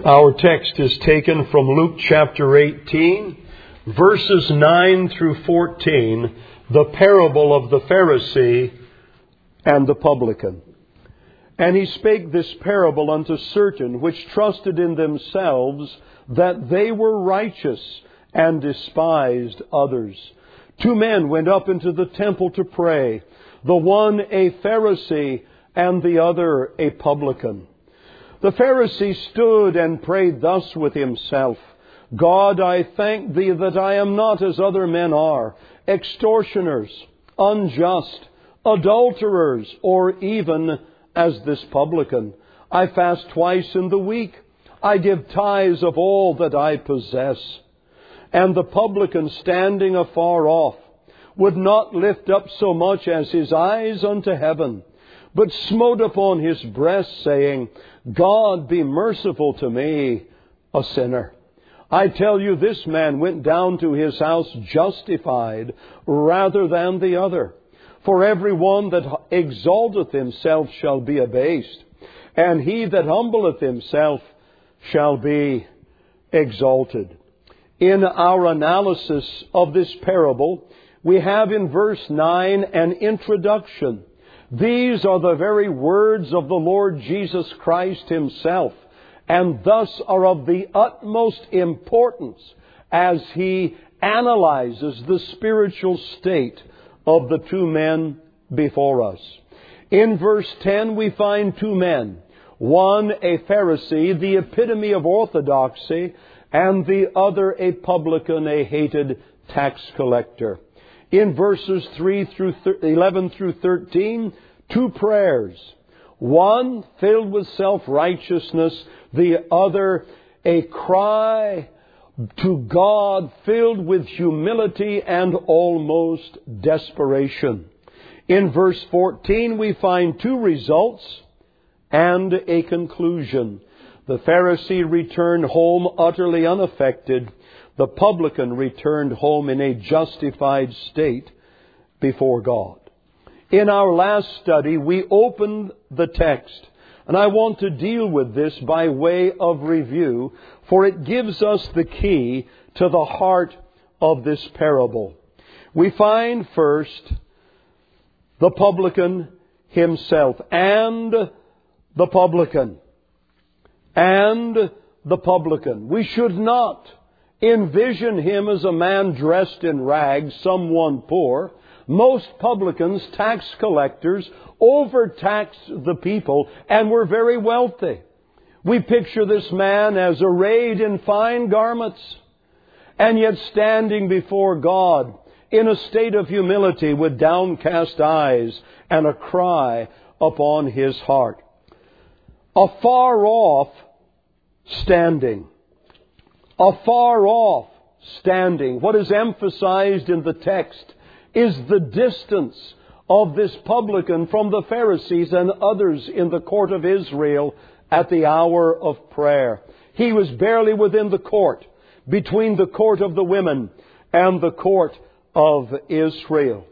Our text is taken from Luke chapter 18, verses 9 through 14, the parable of the Pharisee and the publican. And he spake this parable unto certain which trusted in themselves that they were righteous, and despised others. 2 men went up into the temple to pray, the one a Pharisee, and the other a publican. The Pharisee stood and prayed thus with himself: God, I thank Thee that I am not as other men are, extortioners, unjust, adulterers, or even as this publican. I fast twice in the week. I give tithes of all that I possess. And the publican, standing afar off, would not lift up so much as his eyes unto heaven, but smote upon his breast, saying, God, be merciful to me, a sinner. I tell you, this man went down to his house justified rather than the other. For every one that exalteth himself shall be abased, and he that humbleth himself shall be exalted. In our analysis of this parable, we have in verse 9 an introduction. These are the very words of the Lord Jesus Christ Himself, and thus are of the utmost importance as He analyzes the spiritual state of the 2 men before us. In verse 10 we find 2 men, one a Pharisee, the epitome of orthodoxy, and the other a publican, a hated tax collector. In verses 11 through 13, 2 prayers. One filled with self-righteousness, the other a cry to God filled with humility and almost desperation. In verse 14, we find 2 results and a conclusion. The Pharisee returned home utterly unaffected. The publican returned home in a justified state before God. In our last study, we opened the text, and I want to deal with this by way of review, for it gives us the key to the heart of this parable. We find first the publican himself, and the publican. And the publican. We should not envision him as a man dressed in rags, someone poor. Most publicans, tax collectors, overtaxed the people and were very wealthy. We picture this man as arrayed in fine garments, and yet standing before God in a state of humility with downcast eyes and a cry upon his heart. Afar off standing. Afar off standing. What is emphasized in the text is the distance of this publican from the Pharisees and others in the court of Israel at the hour of prayer. He was barely within the court, between the court of the women and the court of Israel.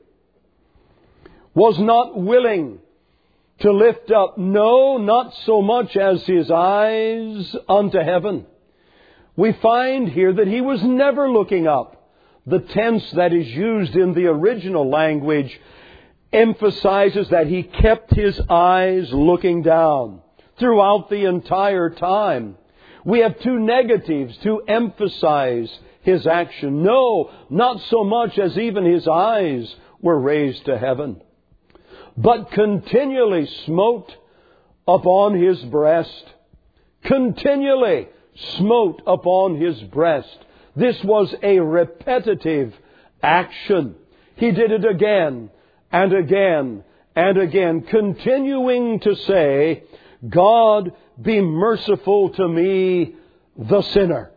Was not willing to lift up, no, not so much as his eyes unto heaven. We find here that he was never looking up. The tense that is used in the original language emphasizes that he kept his eyes looking down throughout the entire time. We have 2 negatives to emphasize his action. No, not so much as even his eyes were raised to heaven, but continually smote upon his breast. Continually smote upon his breast. This was a repetitive action. He did it again and again and again, continuing to say, God, be merciful to me, the sinner.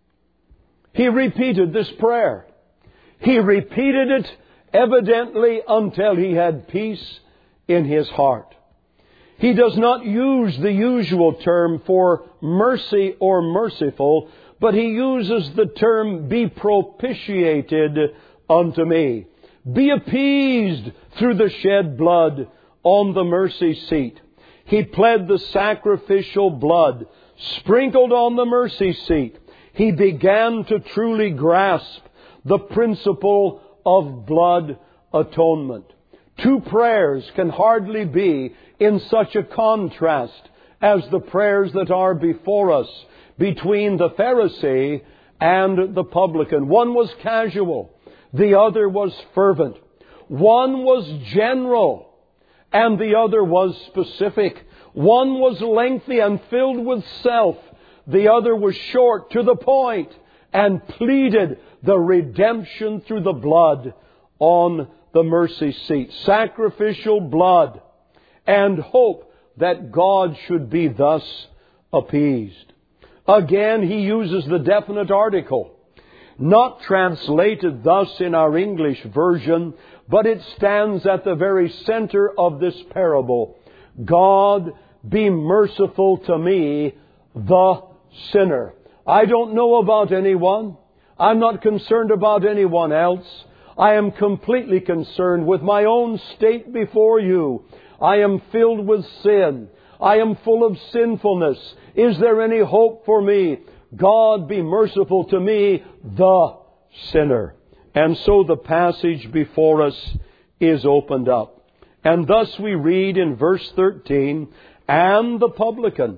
He repeated this prayer. He repeated it evidently until he had peace in his heart. He does not use the usual term for mercy or merciful, but he uses the term be propitiated unto me. Be appeased through the shed blood on the mercy seat. He pled the sacrificial blood sprinkled on the mercy seat, he began to truly grasp the principle of blood atonement. Two prayers can hardly be in such a contrast as the prayers that are before us between the Pharisee and the publican. One was casual, the other was fervent. One was general, and the other was specific. One was lengthy and filled with self. The other was short, to the point, and pleaded the redemption through the blood on the mercy seat. Sacrificial blood, and hope that God should be thus appeased. Again, he uses the definite article, not translated thus in our English version, but it stands at the very center of this parable. God, be merciful to me, the sinner. I don't know about anyone. I'm not concerned about anyone else. I am completely concerned with my own state before you. I am filled with sin. I am full of sinfulness. Is there any hope for me? God, be merciful to me, the sinner. And so the passage before us is opened up. And thus we read in verse 13, and the publican,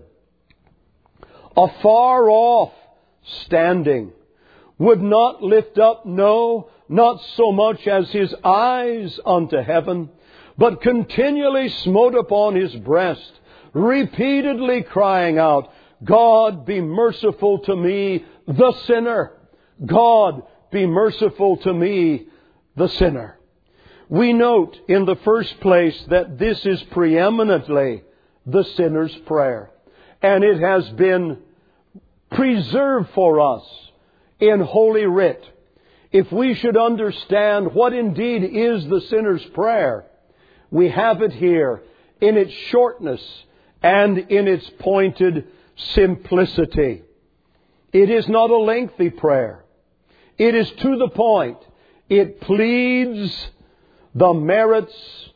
afar off standing, would not lift up, no, not so much as his eyes unto heaven, but continually smote upon his breast, repeatedly crying out, God, be merciful to me, the sinner. God, be merciful to me, the sinner. We note in the first place that this is preeminently the sinner's prayer. And it has been preserved for us in Holy Writ. If we should understand what indeed is the sinner's prayer, we have it here in its shortness and in its pointed simplicity. It is not a lengthy prayer. It is to the point. It pleads the merits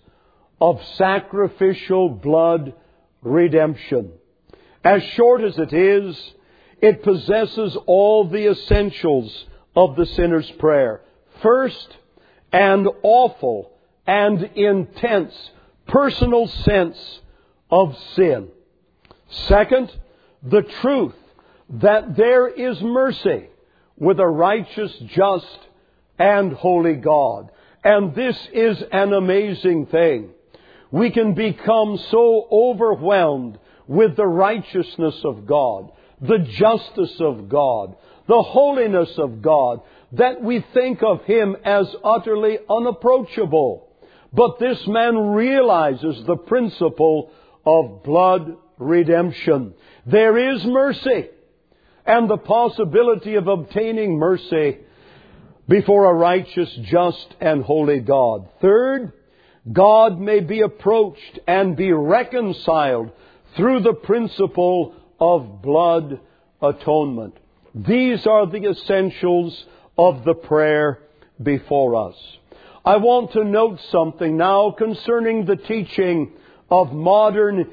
of sacrificial blood redemption. As short as it is, it possesses all the essentials of the sinner's prayer. First, an awful and intense personal sense of sin. Second, the truth that there is mercy with a righteous, just, and holy God. And this is an amazing thing. We can become so overwhelmed with the righteousness of God, the justice of God, the holiness of God, that we think of Him as utterly unapproachable. But this man realizes the principle of blood redemption. There is mercy, and the possibility of obtaining mercy before a righteous, just, and holy God. Third, God may be approached and be reconciled through the principle of blood atonement. These are the essentials of the prayer before us. I want to note something now concerning the teaching of modern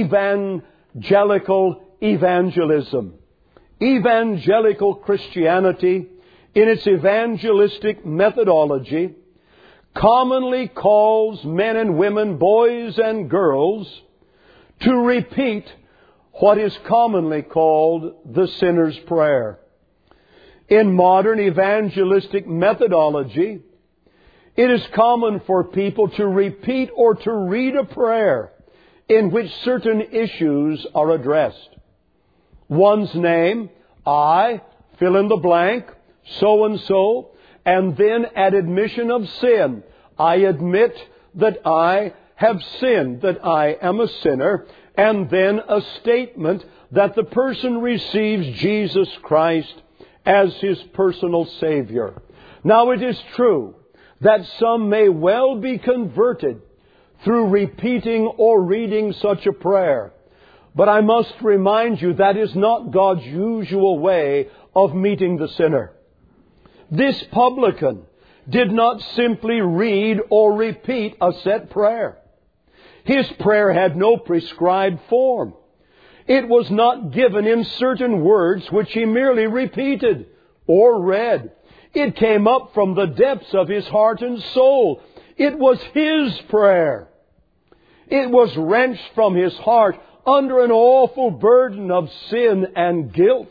evangelical evangelism. Evangelical Christianity, in its evangelistic methodology, commonly calls men and women, boys and girls, to repeat what is commonly called the sinner's prayer. In modern evangelistic methodology, it is common for people to repeat or to read a prayer in which certain issues are addressed. One's name, I, fill in the blank, so and so, and then at admission of sin, I admit that I have sinned, that I am a sinner, and then a statement that the person receives Jesus Christ as his personal Savior. Now it is true that some may well be converted through repeating or reading such a prayer. But I must remind you that is not God's usual way of meeting the sinner. This publican did not simply read or repeat a set prayer. His prayer had no prescribed form. It was not given in certain words which he merely repeated or read. It came up from the depths of his heart and soul. It was his prayer. It was wrenched from his heart under an awful burden of sin and guilt.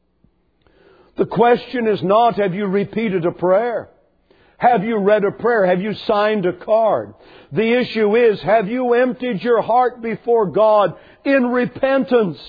The question is not, have you repeated a prayer? Have you read a prayer? Have you signed a card? The issue is, have you emptied your heart before God in repentance?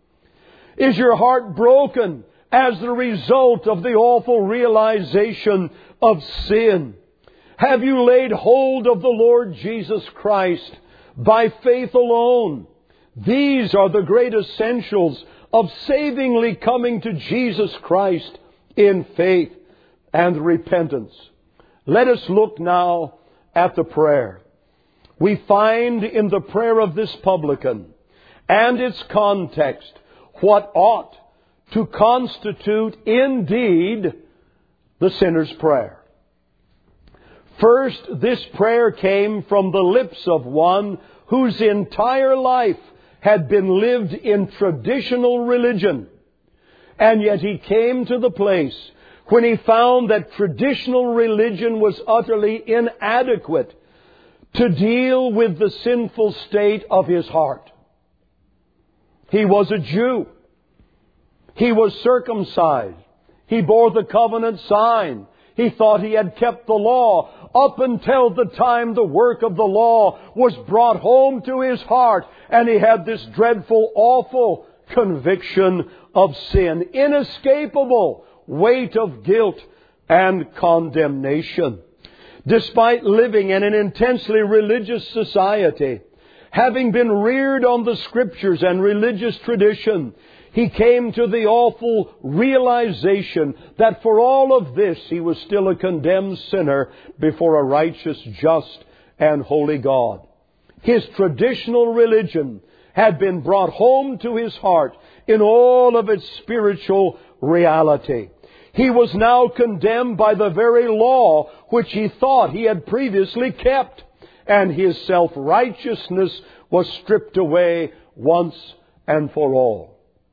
Is your heart broken as the result of the awful realization of sin? Have you laid hold of the Lord Jesus Christ by faith alone? These are the great essentials of savingly coming to Jesus Christ in faith and repentance. Let us look now at the prayer. We find in the prayer of this publican and its context what ought to constitute indeed the sinner's prayer. First, this prayer came from the lips of one whose entire life had been lived in traditional religion. And yet he came to the place when he found that traditional religion was utterly inadequate to deal with the sinful state of his heart. He was a Jew. He was circumcised. He bore the covenant sign. He thought he had kept the law up until the time the work of the law was brought home to his heart, and he had this dreadful, awful conviction of sin, inescapable weight of guilt and condemnation. Despite living in an intensely religious society, having been reared on the Scriptures and religious tradition, he came to the awful realization that for all of this he was still a condemned sinner before a righteous, just, and holy God. His traditional religion had been brought home to his heart in all of its spiritual reality. He was now condemned by the very law which he thought he had previously kept, and his self-righteousness was stripped away once and for all.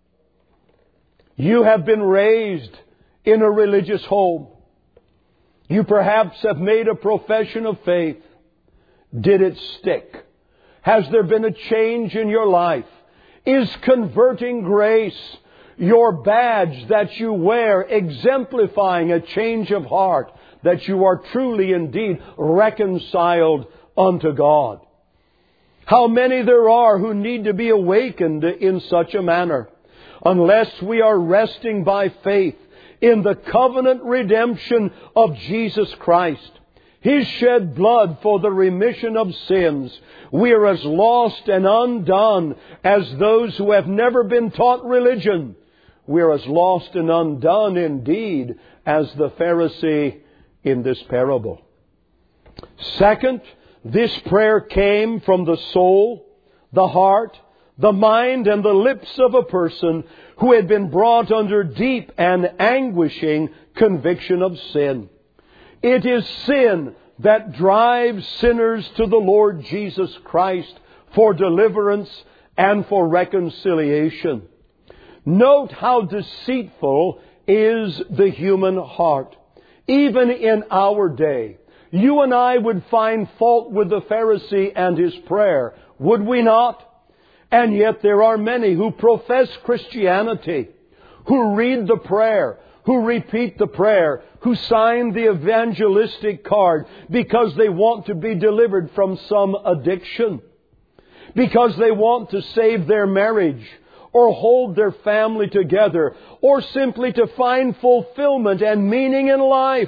You have been raised in a religious home. You perhaps have made a profession of faith. Did it stick? Has there been a change in your life? Is converting grace your badge that you wear, exemplifying a change of heart, that you are truly indeed reconciled unto God? How many there are who need to be awakened in such a manner. Unless we are resting by faith in the covenant redemption of Jesus Christ, His shed blood for the remission of sins, we are as lost and undone as those who have never been taught religion. We are as lost and undone indeed as the Pharisee in this parable. Second, this prayer came from the soul, the heart, the mind, and the lips of a person who had been brought under deep and anguishing conviction of sin. It is sin that drives sinners to the Lord Jesus Christ for deliverance and for reconciliation. Note how deceitful is the human heart. Even in our day, you and I would find fault with the Pharisee and his prayer, would we not? And yet there are many who profess Christianity, who read the prayer, who repeat the prayer, who sign the evangelistic card because they want to be delivered from some addiction, because they want to save their marriage, or hold their family together, or simply to find fulfillment and meaning in life.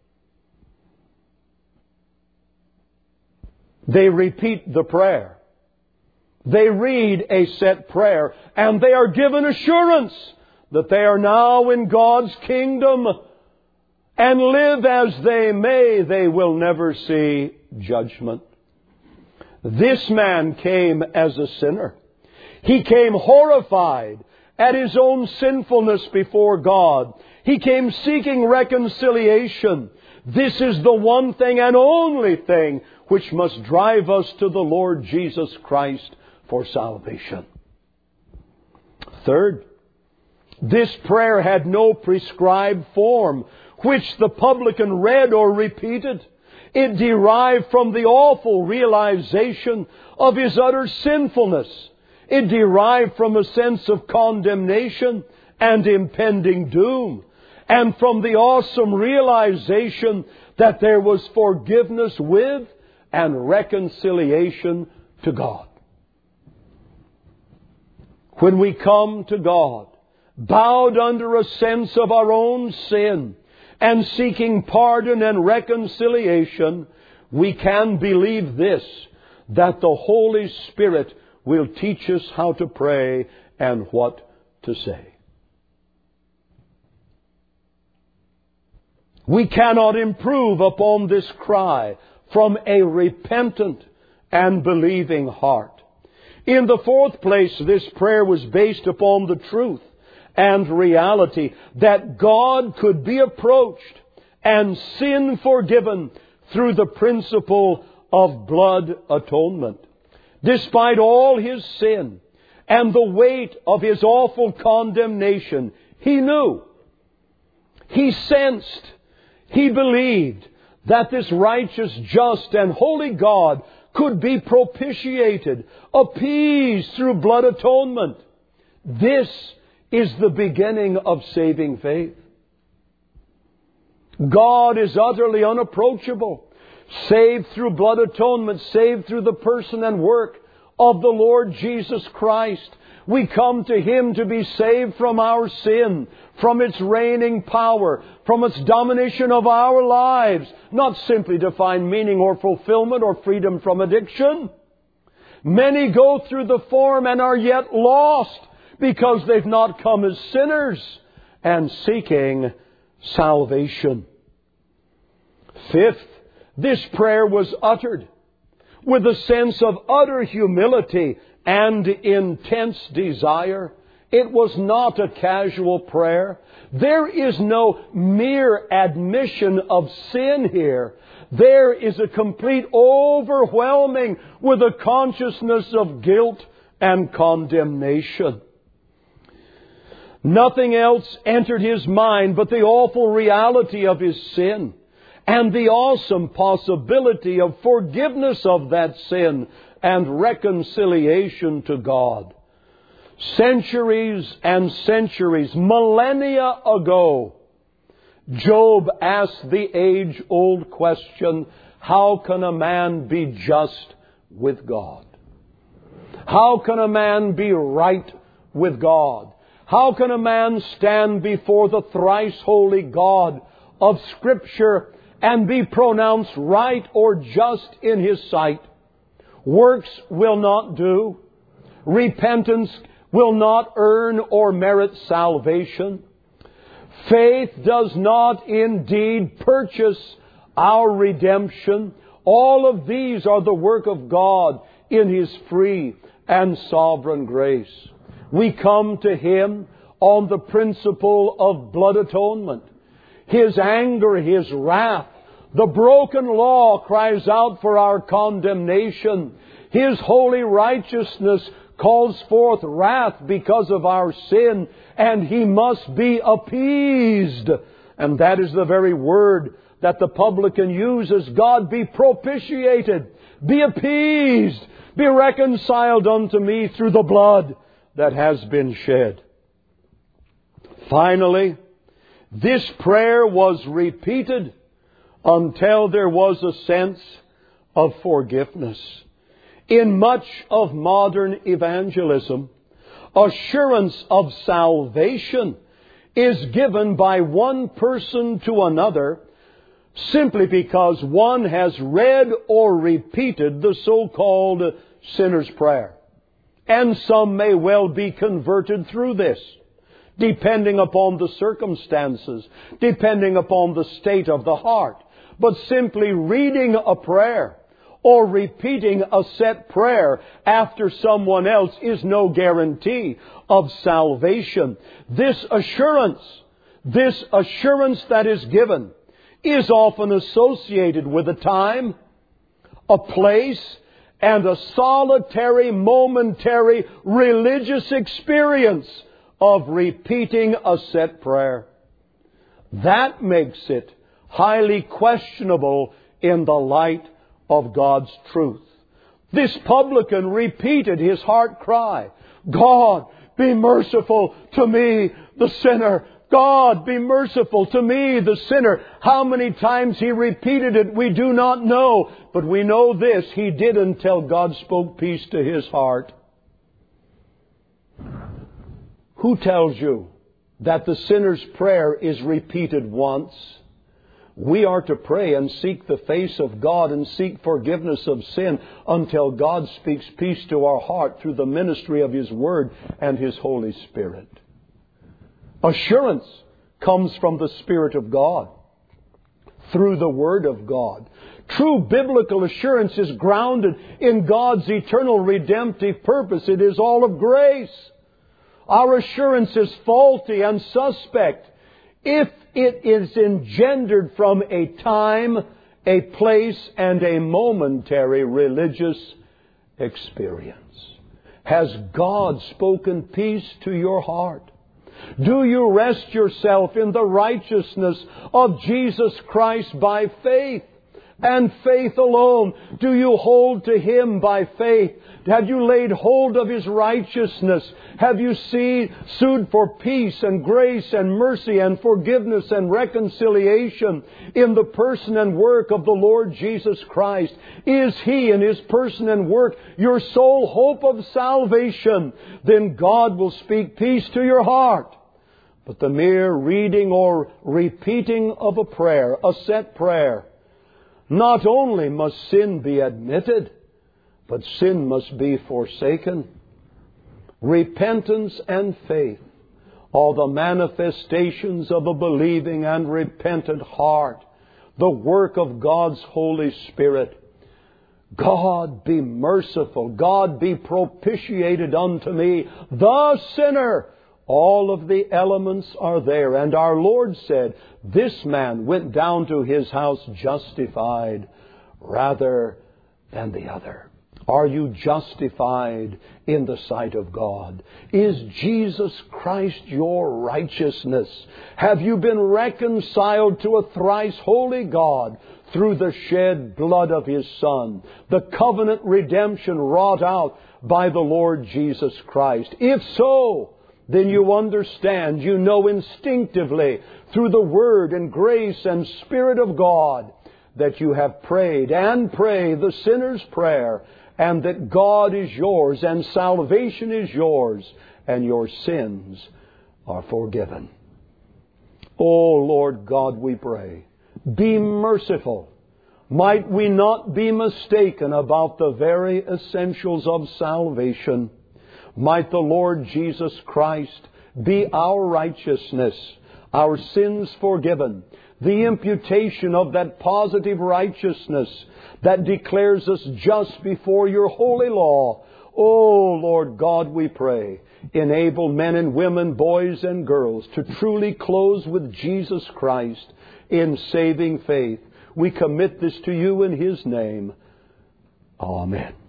They repeat the prayer. They read a set prayer, and they are given assurance that they are now in God's kingdom, and live as they may, they will never see judgment. This man came as a sinner. He came horrified at his own sinfulness before God. He came seeking reconciliation. This is the one thing and only thing which must drive us to the Lord Jesus Christ for salvation. Third, this prayer had no prescribed form which the publican read or repeated. It derived from the awful realization of his utter sinfulness. It derived from a sense of condemnation and impending doom, and from the awesome realization that there was forgiveness with and reconciliation to God. When we come to God, bowed under a sense of our own sin and seeking pardon and reconciliation, we can believe this, that the Holy Spirit will teach us how to pray and what to say. We cannot improve upon this cry from a repentant and believing heart. In the fourth place, this prayer was based upon the truth and reality that God could be approached and sin forgiven through the principle of blood atonement. Despite all his sin and the weight of his awful condemnation, he knew, he sensed, he believed that this righteous, just, and holy God could be propitiated, appeased through blood atonement. This is the beginning of saving faith. God is utterly unapproachable. Saved through blood atonement, saved through the person and work of the Lord Jesus Christ. We come to Him to be saved from our sin, from its reigning power, from its domination of our lives, not simply to find meaning or fulfillment or freedom from addiction. Many go through the form and are yet lost because they've not come as sinners and seeking salvation. Fifth, this prayer was uttered with a sense of utter humility and intense desire. It was not a casual prayer. There is no mere admission of sin here. There is a complete overwhelming with a consciousness of guilt and condemnation. Nothing else entered his mind but the awful reality of his sin and the awesome possibility of forgiveness of that sin and reconciliation to God. Centuries and centuries, millennia ago, Job asked the age-old question, how can a man be just with God? How can a man be right with God? How can a man stand before the thrice holy God of Scripture and be pronounced right or just in His sight? Works will not do. Repentance will not earn or merit salvation. Faith does not indeed purchase our redemption. All of these are the work of God in His free and sovereign grace. We come to Him on the principle of blood atonement. His anger, His wrath, the broken law cries out for our condemnation. His holy righteousness calls forth wrath because of our sin, and He must be appeased. And that is the very word that the publican uses. God, be propitiated, be appeased, be reconciled unto me through the blood that has been shed. Finally, this prayer was repeated until there was a sense of forgiveness. In much of modern evangelism, assurance of salvation is given by one person to another simply because one has read or repeated the so-called sinner's prayer. And some may well be converted through this, depending upon the circumstances, depending upon the state of the heart. But simply reading a prayer or repeating a set prayer after someone else is no guarantee of salvation. This assurance that is given is often associated with a time, a place, and a solitary, momentary religious experience of repeating a set prayer. That makes it highly questionable in the light of God's truth. This publican repeated his heart cry, God, be merciful to me, the sinner. God, be merciful to me, the sinner. How many times he repeated it, we do not know. But we know this, he did until God spoke peace to his heart. Who tells you that the sinner's prayer is repeated once? We are to pray and seek the face of God and seek forgiveness of sin until God speaks peace to our heart through the ministry of His Word and His Holy Spirit. Assurance comes from the Spirit of God through the Word of God. True biblical assurance is grounded in God's eternal redemptive purpose. It is all of grace. Our assurance is faulty and suspect if it is engendered from a time, a place, and a momentary religious experience. Has God spoken peace to your heart? Do you rest yourself in the righteousness of Jesus Christ by faith? And faith alone. Do you hold to Him by faith? Have you laid hold of His righteousness? Have you sued for peace and grace and mercy and forgiveness and reconciliation in the person and work of the Lord Jesus Christ? Is He in His person and work your sole hope of salvation? Then God will speak peace to your heart. But the mere reading or repeating of a prayer, a set prayer, not only must sin be admitted, but sin must be forsaken. Repentance and faith are the manifestations of a believing and repentant heart, the work of God's Holy Spirit. God be merciful. God be propitiated unto me, the sinner. All of the elements are there. And our Lord said, this man went down to his house justified rather than the other. Are you justified in the sight of God? Is Jesus Christ your righteousness? Have you been reconciled to a thrice holy God through the shed blood of His Son, the covenant redemption wrought out by the Lord Jesus Christ? If so, then you understand, you know instinctively through the Word and grace and Spirit of God that you have prayed and pray the sinner's prayer, and that God is yours and salvation is yours and your sins are forgiven. Oh Lord God, we pray, be merciful. Might we not be mistaken about the very essentials of salvation. Might the Lord Jesus Christ be our righteousness, our sins forgiven, the imputation of that positive righteousness that declares us just before your holy law. Oh, Lord God, we pray, enable men and women, boys and girls, to truly close with Jesus Christ in saving faith. We commit this to you in His name. Amen.